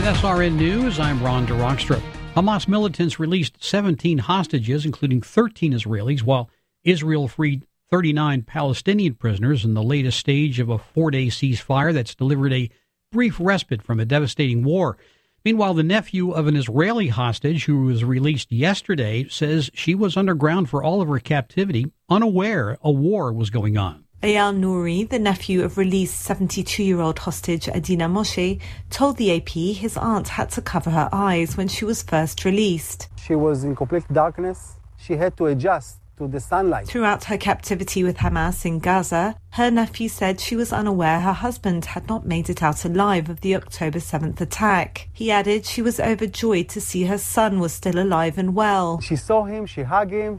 With SRN News, I'm Ron DeRockstra. Hamas militants released 17 hostages, including 13 Israelis, while Israel freed 39 Palestinian prisoners in the latest stage of a 4-day ceasefire that's delivered a brief respite from a devastating war. Meanwhile, the nephew of an Israeli hostage who was released yesterday says she was underground for all of her captivity, unaware a war was going on. Eyal Nouri, the nephew of released 72-year-old hostage Adina Moshe, told the AP his aunt had to cover her eyes when she was first released. She was in complete darkness. She had to adjust to the sunlight. Throughout her captivity with Hamas in Gaza, her nephew said she was unaware her husband had not made it out alive of the October 7th attack. He added she was overjoyed to see her son was still alive and well. She saw him, she hugged him,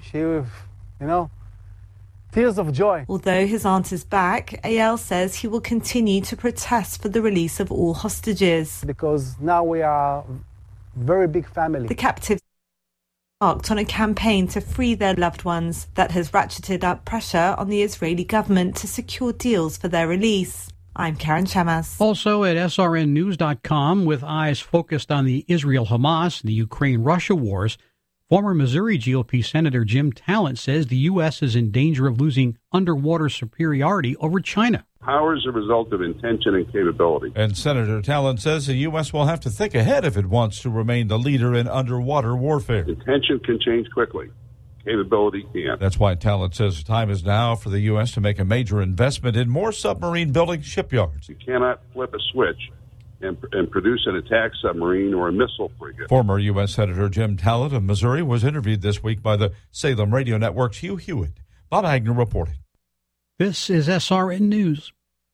tears of joy. Although his aunt is back, Eyal says he will continue to protest for the release of all hostages. Because now we are a very big family. The captives embarked on a campaign to free their loved ones that has ratcheted up pressure on the Israeli government to secure deals for their release. I'm Karen Chamas. Also at srnnews.com, with eyes focused on the Israel-Hamas and the Ukraine-Russia wars, former Missouri GOP Senator Jim Talent says the U.S. is in danger of losing underwater superiority over China. Power is a result of intention and capability. And Senator Talent says the U.S. will have to think ahead if it wants to remain the leader in underwater warfare. Intention can change quickly. Capability can't. That's why Talent says the time is now for the U.S. to make a major investment in more submarine building shipyards. You cannot flip a switch and produce an attack submarine or a missile frigate. Former U.S. Senator Jim Talent of Missouri was interviewed this week by the Salem Radio Network's Hugh Hewitt. Bob Agnew reporting. This is SRN News.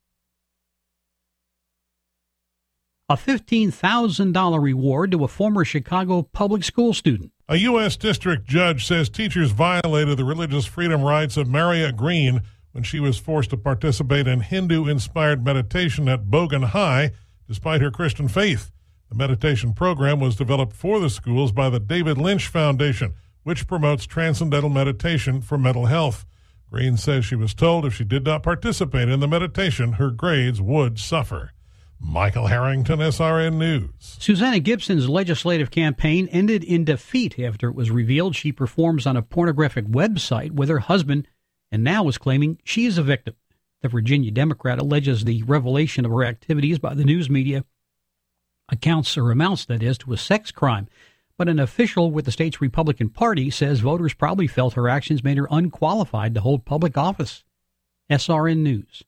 A $15,000 reward to a former Chicago public school student. A U.S. district judge says teachers violated the religious freedom rights of Maria Green when she was forced to participate in Hindu-inspired meditation at Bogan High, despite her Christian faith. The meditation program was developed for the schools by the David Lynch Foundation, which promotes transcendental meditation for mental health. Green says she was told if she did not participate in the meditation, her grades would suffer. Michael Harrington, SRN News. Susanna Gibson's legislative campaign ended in defeat after it was revealed she performs on a pornographic website with her husband and now is claiming she is a victim. The Virginia Democrat alleges the revelation of her activities by the news media amounts to a sex crime. But an official with the state's Republican Party says voters probably felt her actions made her unqualified to hold public office. SRN News.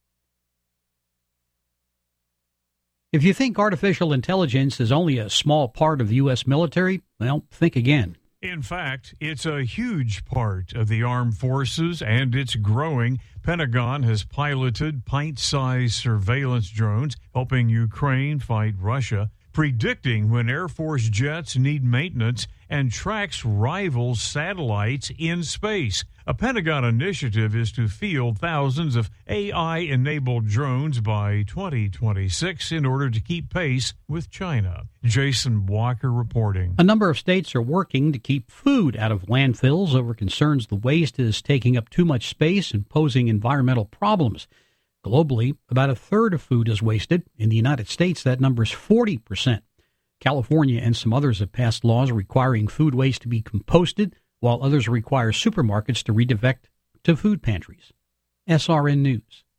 If you think artificial intelligence is only a small part of the U.S. military, well, think again. In fact, it's a huge part of the armed forces, and it's growing. Pentagon has piloted pint-sized surveillance drones helping Ukraine fight Russia, predicting when Air Force jets need maintenance, and tracks rival satellites in space. A Pentagon initiative is to field thousands of AI-enabled drones by 2026 in order to keep pace with China. Jason Walker reporting. A number of states are working to keep food out of landfills over concerns the waste is taking up too much space and posing environmental problems. Globally, about a third of food is wasted. In the United States, that number is 40%. California and some others have passed laws requiring food waste to be composted, while others require supermarkets to redirect to food pantries. SRN News.